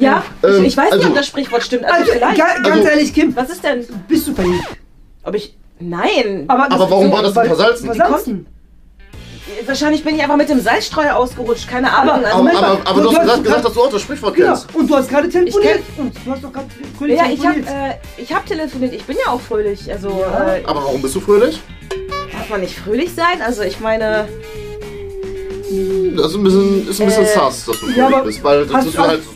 Ja, ich weiß nicht, ob das Sprichwort stimmt. Also vielleicht. Ganz ehrlich, Kim. Was ist denn? Bist du verliebt? Ob ich... Nein. Aber warum war das denn versalzen? Versalzen? Wahrscheinlich bin ich einfach mit dem Salzstreuer ausgerutscht, keine Ahnung. Aber du hast gesagt, dass du auch das Sprichwort kennst. Und du hast gerade telefoniert. Du hast doch gerade fröhlich telefoniert. Ich hab telefoniert, ich bin ja auch fröhlich. Also, aber warum bist du fröhlich? Darf man nicht fröhlich sein? Also ich meine... Das ist ein bisschen sass, dass du fröhlich bist, weil das ist halt